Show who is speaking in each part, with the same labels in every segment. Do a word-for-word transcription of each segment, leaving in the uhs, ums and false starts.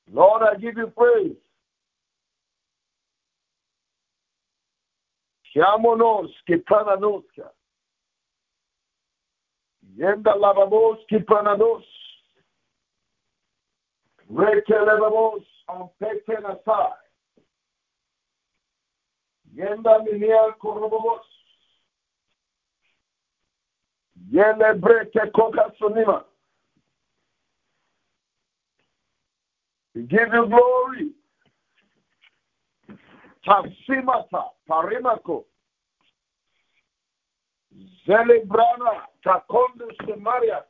Speaker 1: Lord, I give you praise. Chiamonos kiprananosca. Yenda lavamos kiprananos. Rekelevamos on petenasai. Yenda minia korobos. Yele breke koka sonima. We give you glory. Tasimata, Parimako, Zelebrana, Takonde Samaria.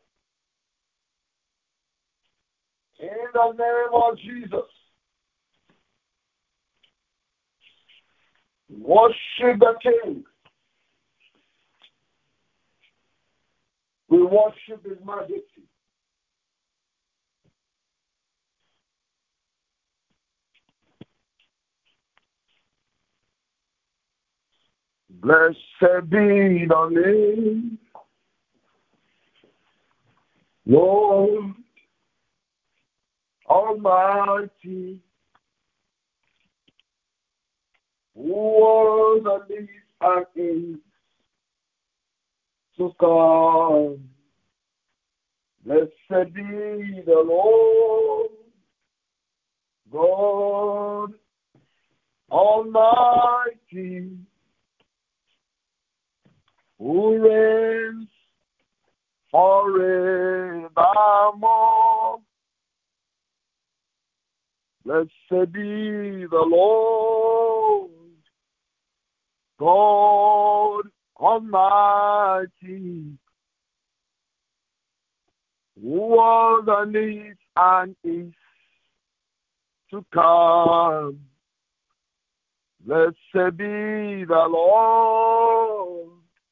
Speaker 1: In the name of Jesus. Worship the King. We worship His Majesty. Blessed be the name, Lord Almighty, who was and is and is to come. Blessed be the Lord God Almighty, who reigns forevermore. Blessed be the Lord God Almighty, who was and is and is to come. Blessed be the Lord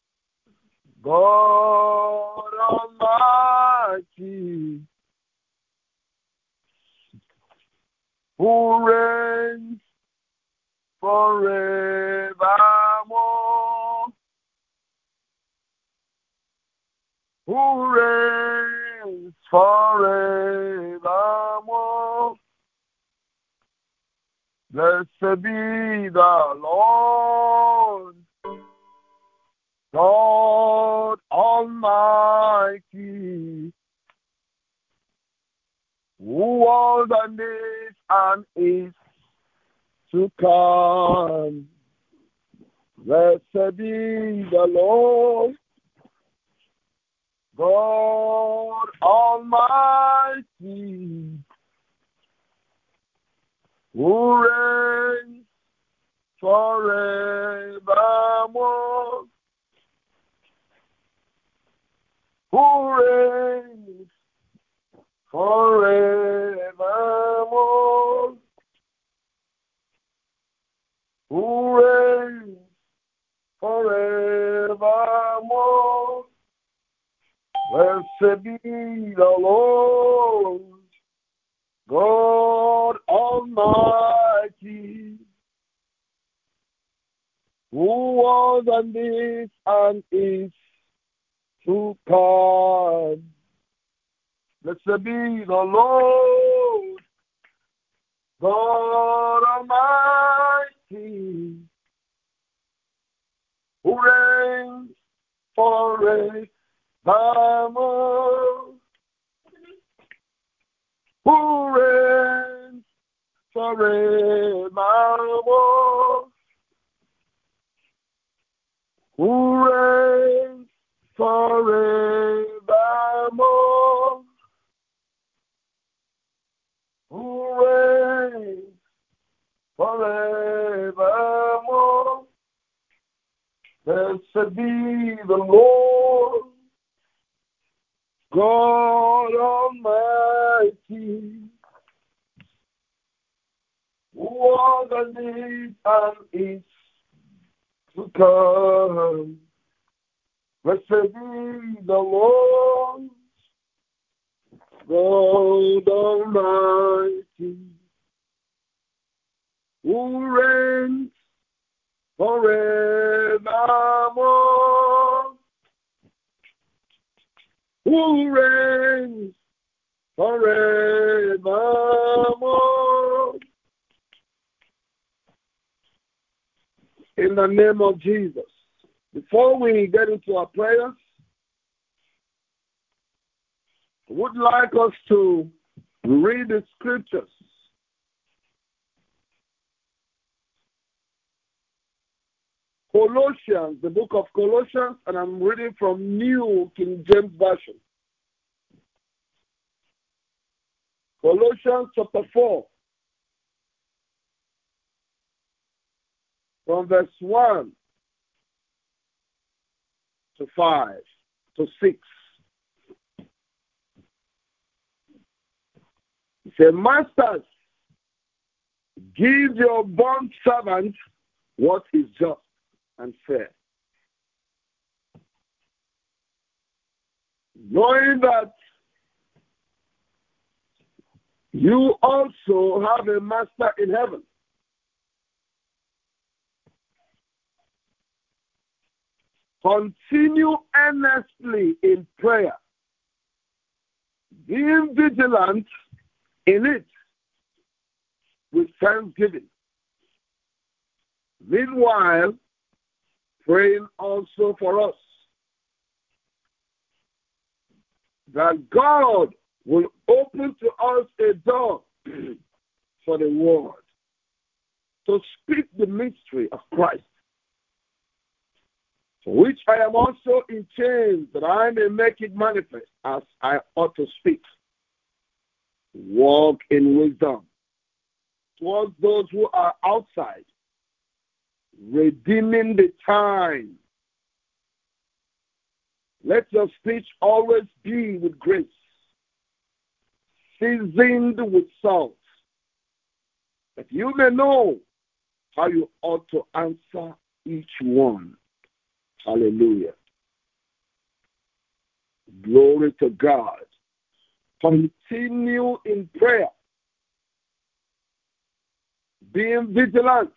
Speaker 1: God Almighty, who reigns forevermore, who reigns forevermore. Blessed be the Lord God Almighty, who was and is and is to come. Blessed be the Lord God Almighty, who reigns forevermore, who reigns forevermore, who reigns forevermore. Blessed be the Lord God Almighty, who was and is and is to come. Blessed be the Lord God Almighty, who reigns forevermore, who reigns forevermore, who reigns forevermore, who reigns forevermore. Blessed be the Lord God Almighty, who was and is and is to come. Blessed be the Lord God Almighty, who reigns forevermore, who reigns forevermore, in the name of Jesus. Before we get into our prayers, I would like us to read the scriptures. Colossians, the book of Colossians, and I'm reading from New King James Version. Colossians chapter four, from verse one to five to six. It says, Masters, give your bond servants what is just and fair, knowing that you also have a master in heaven. Continue earnestly in prayer, being vigilant in it with thanksgiving. Meanwhile, praying also for us, that God will open to us a door for the word, to speak the mystery of Christ, for which I am also in chains, that I may make it manifest as I ought to speak. Walk in wisdom towards those who are outside, redeeming the time. Let your speech always be with grace, seasoned with salt, that you may know how you ought to answer each one. Hallelujah. Glory to God. Continue in prayer, being vigilant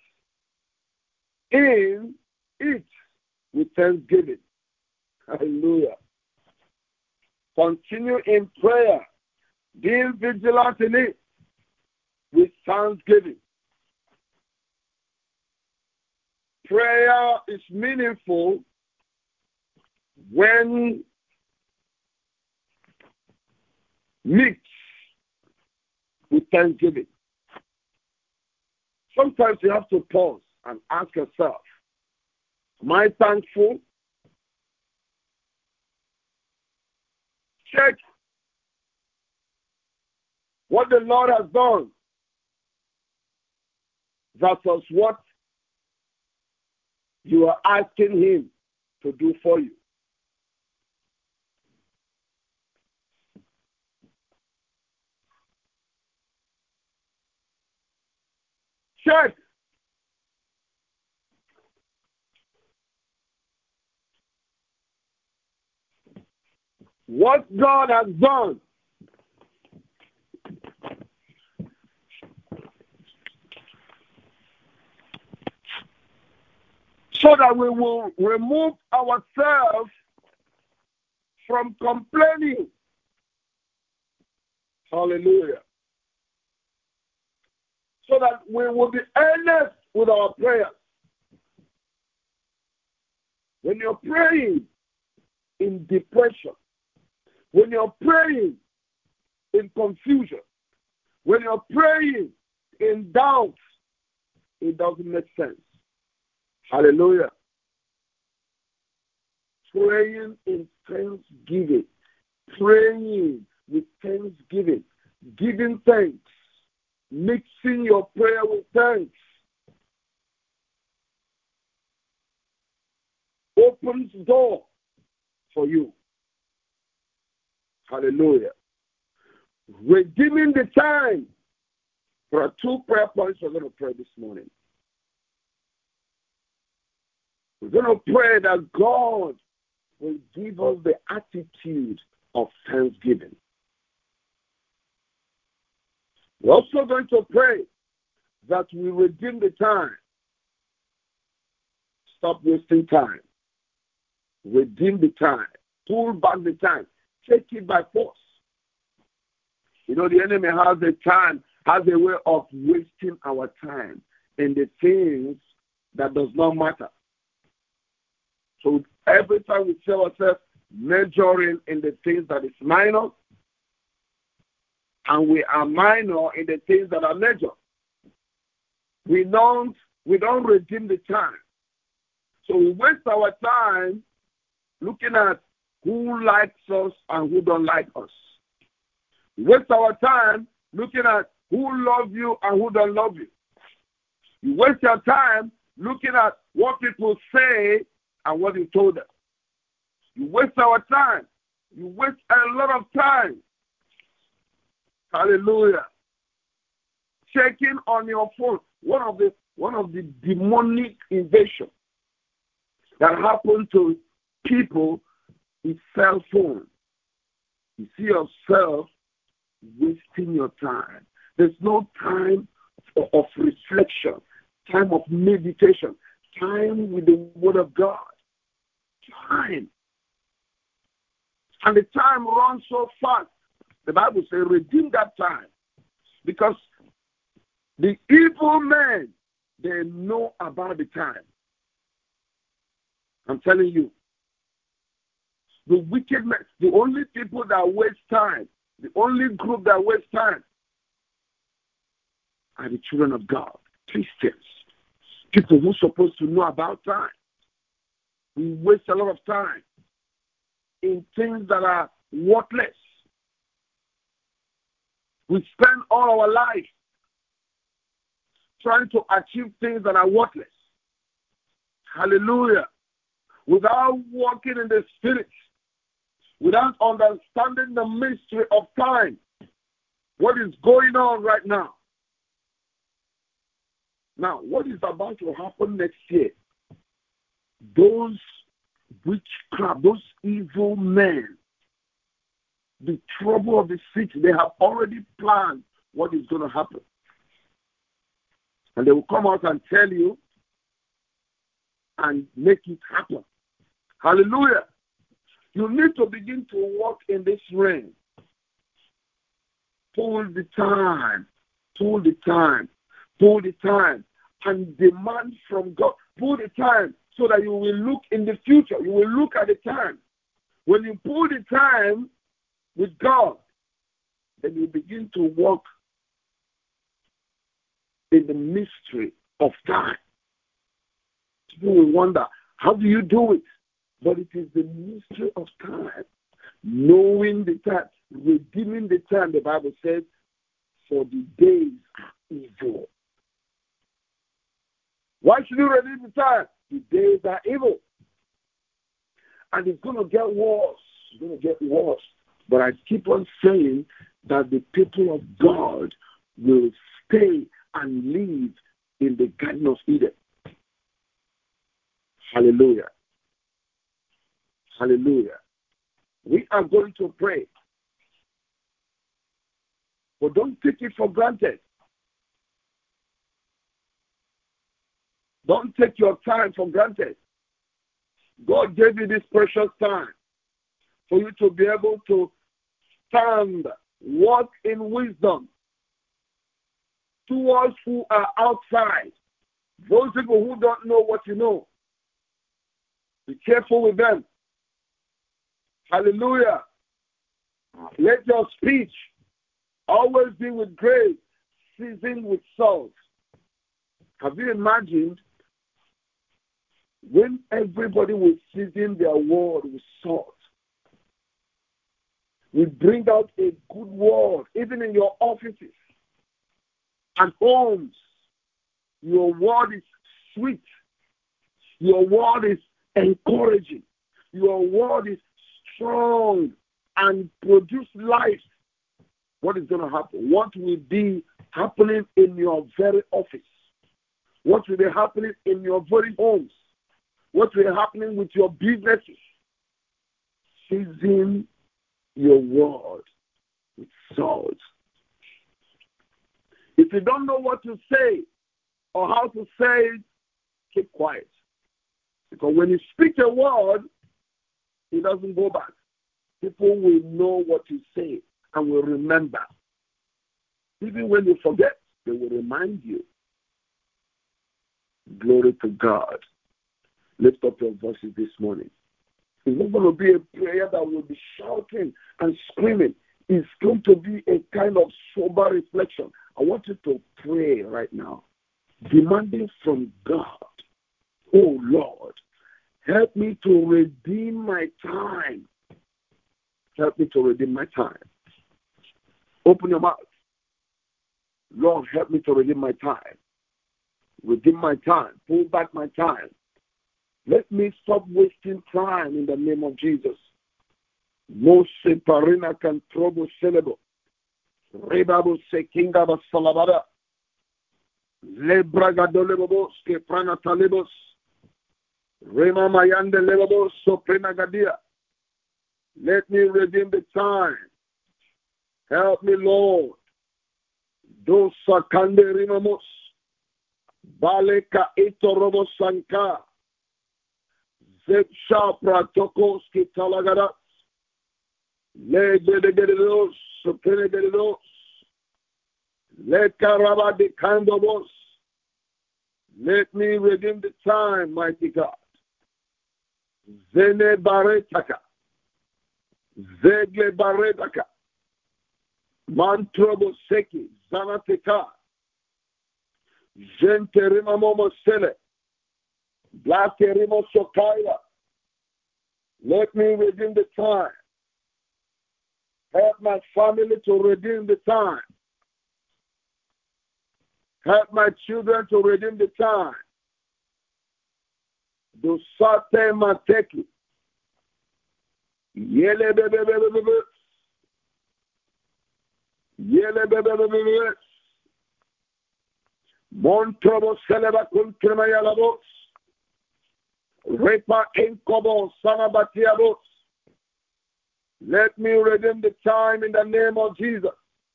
Speaker 1: in it with thanksgiving. Hallelujah. Continue in prayer, being vigilant in it with thanksgiving. Prayer is meaningful when mixed with thanksgiving. Sometimes you have to pause and ask yourself, am I thankful? Check what the Lord has done versus what you are asking Him to do for you. Check what God has done so that we will remove ourselves from complaining. Hallelujah. So that we will be earnest with our prayers. When you're praying in depression, when you're praying in confusion, when you're praying in doubt, it doesn't make sense. Hallelujah. Praying in thanksgiving, praying with thanksgiving, giving thanks, mixing your prayer with thanks, opens the door for you. Hallelujah. Redeeming the time. There are two prayer points we're going to pray this morning. We're going to pray that God will give us the attitude of thanksgiving. We're also going to pray that we redeem the time. Stop wasting time. Redeem the time. Pull back the time. Take it by force. You know, the enemy has a time, has a way of wasting our time in the things that does not matter. So every time we see ourselves majoring in the things that is minor, and we are minor in the things that are major, we don't we don't redeem the time. So we waste our time looking at who likes us and who don't like us. We waste our time looking at who loves you and who don't love you. You waste your time looking at what people say and what you told them. You waste our time. You waste a lot of time. Hallelujah. Checking on your phone. One of the one of the demonic invasions that happen to people is cell phone. You see yourself wasting your time. There's no time of reflection, time of meditation, time with the Word of God. Time. And the time runs so fast. The Bible says, redeem that time. Because the evil men, they know about the time. I'm telling you. The wicked men, the only people that waste time, the only group that waste time are the children of God, Christians, people who are supposed to know about time. We waste a lot of time in things that are worthless. We spend all our life trying to achieve things that are worthless. Hallelujah. Without walking in the Spirit, without understanding the mystery of time, what is going on right now. Now, what is about to happen next year? Those witchcraft, those evil men, the trouble of the city, they have already planned what is going to happen. And they will come out and tell you and make it happen. Hallelujah. You need to begin to walk in this realm. Pull the time, pull the time, pull the time, and demand from God. Pull the time so that you will look in the future. You will look at the time. When you pull the time with God, then you begin to walk in the mystery of time. People will wonder, how do you do it? But it is the mystery of time. Knowing the time, redeeming the time, the Bible says, for the days are evil. Why should you redeem the time? The days are evil. And it's going to get worse. It's going to get worse. But I keep on saying that the people of God will stay and live in the Garden of Eden. Hallelujah. Hallelujah. We are going to pray. But don't take it for granted. Don't take your time for granted. God gave you this precious time for you to be able to stand, walk in wisdom towards who are outside. Those people who don't know what you know. Be careful with them. Hallelujah. Let your speech always be with grace, seasoned with salt. Have you imagined when everybody will season their word with salt? We bring out a good word, even in your offices and homes. Your word is sweet. Your word is encouraging. Your word is strong and produce life. What is going to happen? What will be happening in your very office? What will be happening in your very homes? What will be happening with your businesses? Season your word with salt. If you don't know what to say or how to say it, keep quiet. Because when you speak a word, it doesn't go back. People will know what you say and will remember. Even when you forget, they will remind you. Glory to God. Lift up your voices this morning. It's not going to be a prayer that will be shouting and screaming. It's going to be a kind of sober reflection. I want you to pray right now, demanding from God, oh Lord, help me to redeem my time. Help me to redeem my time. Open your mouth. Lord, help me to redeem my time. Redeem my time. Pull back my time. Let me stop wasting time in the name of Jesus. Mose parina kan trobo celebo. Rebabu sekinga basalabada. Lebragadolebos ke pranatalebos. Rema mayande lebos soprena gadia. Let me redeem the time. Help me, Lord. Dos sakande rimamos. Baleka ito robo sanka. Zepsha pratokos ki talagadas. Le dedegedos, soprenegedos. Le karaba de kandobos. Let me redeem the time, mighty God. Zene baretaka. Zegle baretaka. Mantrobo seki. Zanateka. Genterima momo sele. Blakerimo sokaya. Let me redeem the time. Help my family to redeem the time. Help my children to redeem the time. Do sate mateki. Yele bebe bebe bebe. Yele bebe bebe bebe. Montrobo seleba kuntrema yalabos. Repa enkobo sanabatiabos. Let me redeem the time in the name of Jesus.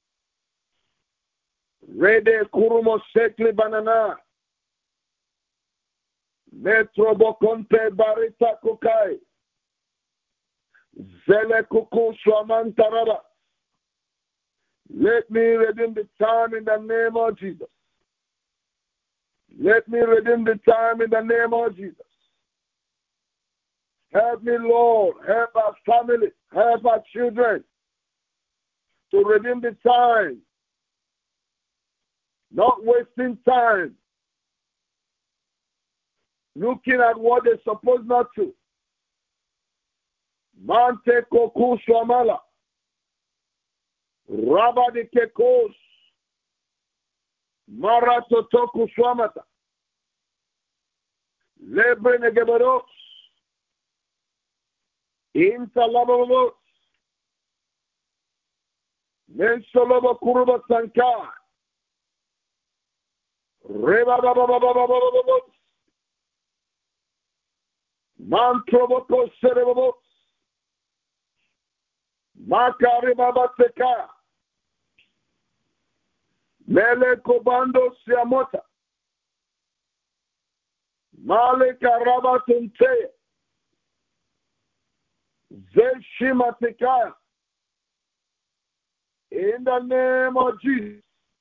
Speaker 1: Rede kurumo sekli banana. Metrobo konte barita kukai. Zele kuku shwamantaraba. Let me redeem the time in the name of Jesus. Let me redeem the time in the name of Jesus. Help me, Lord. Help our family. Help our children to redeem the time. Not wasting time. Looking at what they're supposed not to. Mante koku shwamala. Rabba de kekos. Maratotoku shwamata. Lebre negeberos. Intalababos. Mensolobo kuruba sanka. Reba bababababababos. Mantroboko cerebos. Makari babateka. Mele kobando siamota. Male karabatunte. Zeshimatekaya. In the name of Jesus.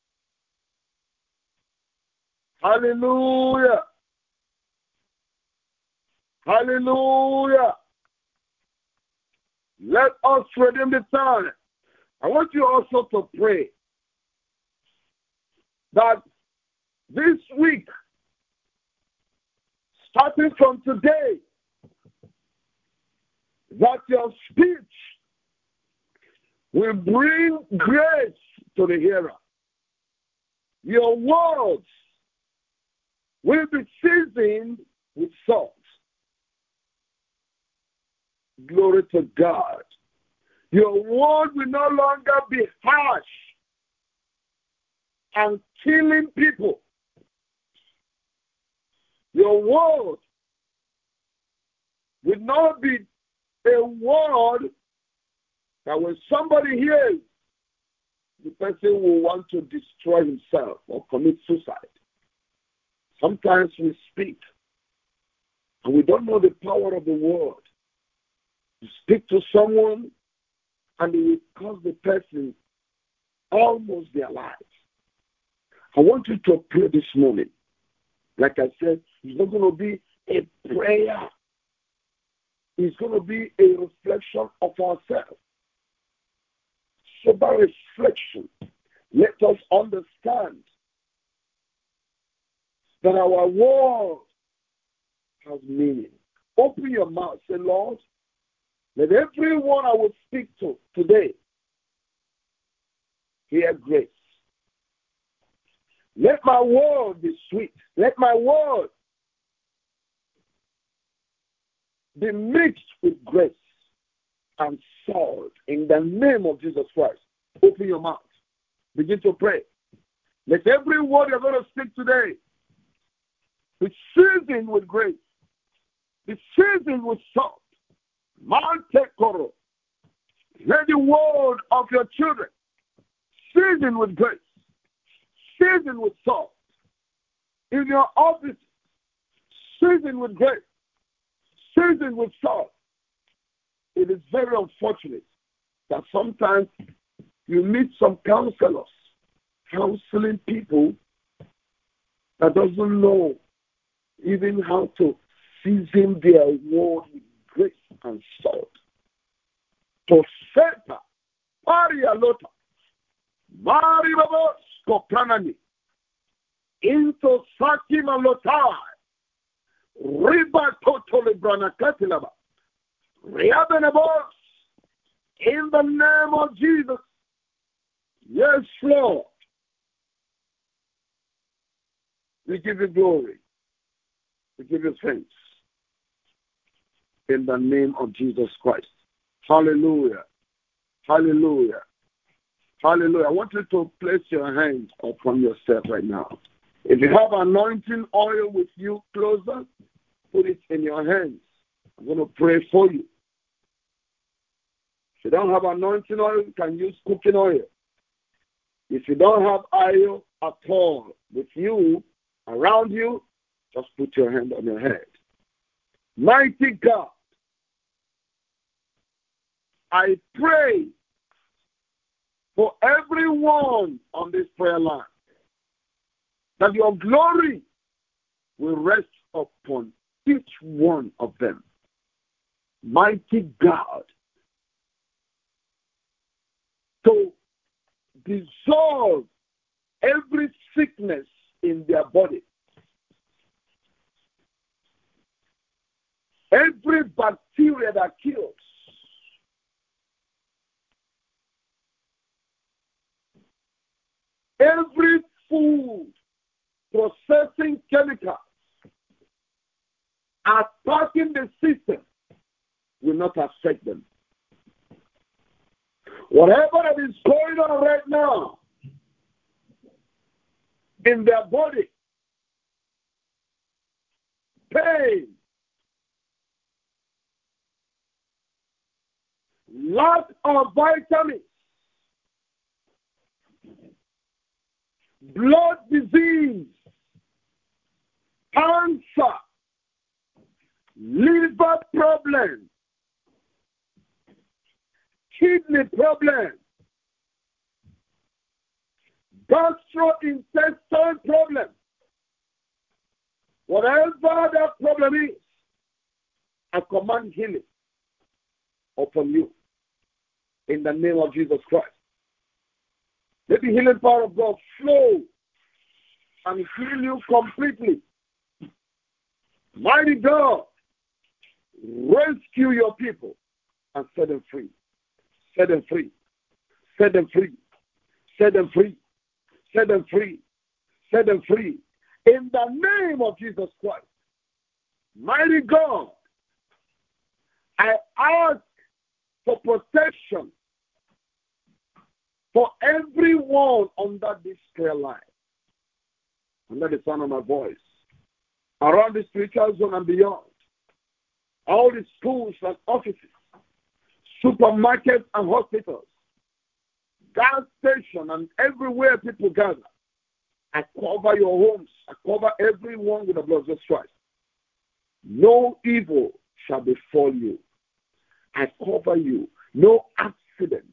Speaker 1: Hallelujah. Hallelujah. Let us redeem the time. I want you also to pray that this week, starting from today, that your speech will bring grace to the hearer. Your words will be seasoned with salt. Glory to God. Your word will no longer be harsh and killing people. Your word will not be a word that when somebody hears, the person will want to destroy himself or commit suicide. Sometimes we speak and we don't know the power of the word. You speak to someone and it will cause the person almost their lives. I want you to pray this morning. Like I said, It's not going to be a prayer. It's going to be a reflection of ourselves. Sober reflection. Let us understand that our word has meaning. Open your mouth. Say, Lord, let everyone I will speak to today hear grace. Let my word be sweet. Let my word be mixed with grace and salt in the name of Jesus Christ. Open your mouth. Begin to pray. Let every word you're going to speak today be seasoned with grace. Be seasoned with salt. Mante koro. Let the word of your children seasoned with grace. Seasoned with salt. In your office, seasoned with grace. Seasoned with salt. It is very unfortunate that sometimes you meet some counselors counseling people that doesn't know even how to season their word with grace and salt. To seta, paria lota, maribabos kopranani, into sakima lotai, riba totole branakatilaba, riabenabos, in the name of Jesus. Yes, Lord. We give you glory. We give you thanks. In the name of Jesus Christ. Hallelujah. Hallelujah. Hallelujah. I want you to place your hands upon yourself right now. If you have anointing oil with you closer, put it in your hands. I'm going to pray for you. If you don't have anointing oil, you can use cooking oil. If you don't have oil at all with you, around you, just put your hand on your head. Mighty God, I pray for everyone on this prayer line that your glory will rest upon each one of them. Mighty God, to dissolve every sickness in their body, every bacteria that kills, every food processing chemicals attacking the system will not affect them. Whatever that is going on right now in their body, pain, lack of vitamins, blood disease, cancer, liver problem, kidney problem, gastrointestinal problem, whatever that problem is, I command healing upon you in the name of Jesus Christ. Let the healing power of God flow and heal you completely. Mighty God, rescue your people and set them free. Set them free. Set them free. Set them free. Set them free. Set them free. In the name of Jesus Christ. Mighty God, I ask for protection for everyone under this prayer line, under the sound of my voice, around the spiritual zone and beyond, all the schools and offices, supermarkets and hospitals, gas stations and everywhere people gather. I cover your homes. I cover everyone with the blood of Jesus Christ. No evil shall befall you. I cover you. No accidents.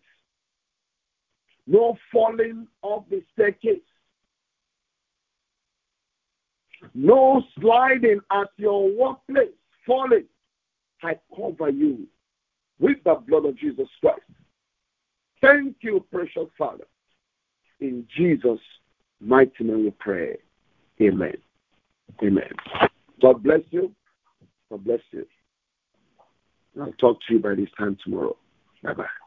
Speaker 1: No falling off the staircase. No sliding at your workplace, falling. I cover you with the blood of Jesus Christ. Thank you, precious Father. In Jesus' mighty name we pray. Amen. Amen. God bless you. God bless you. I'll talk to you by this time tomorrow. Bye-bye.